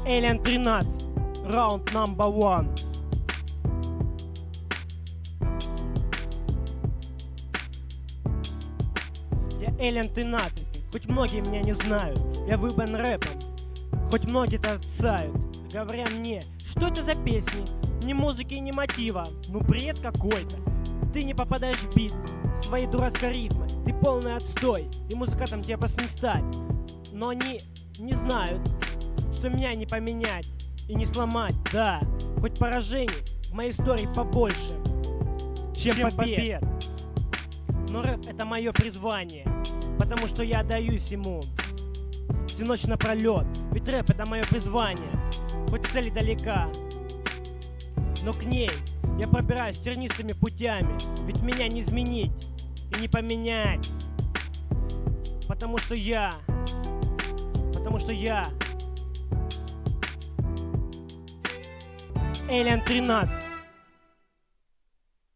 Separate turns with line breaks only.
Alien 13, раунд number one. Я Alien 13, хоть многие меня не знают. Я выбран рэпом, хоть многие торцают, говоря мне, что это за песни? Ни музыки, ни мотива, ну бред какой-то. Ты не попадаешь в бит, свои дурацкие рифмы, ты полный отстой, и музыкантам тебе просто не стать. Но они не знают, что меня не поменять и не сломать, да. Хоть поражений в моей истории побольше, чем побед. Но рэп — это мое призвание, потому что я отдаюсь ему всю ночь напролет. Ведь рэп — это мое призвание, хоть цель далека, но к ней я пробираюсь тернистыми путями. Ведь меня не изменить и не поменять, потому что я Alien 13.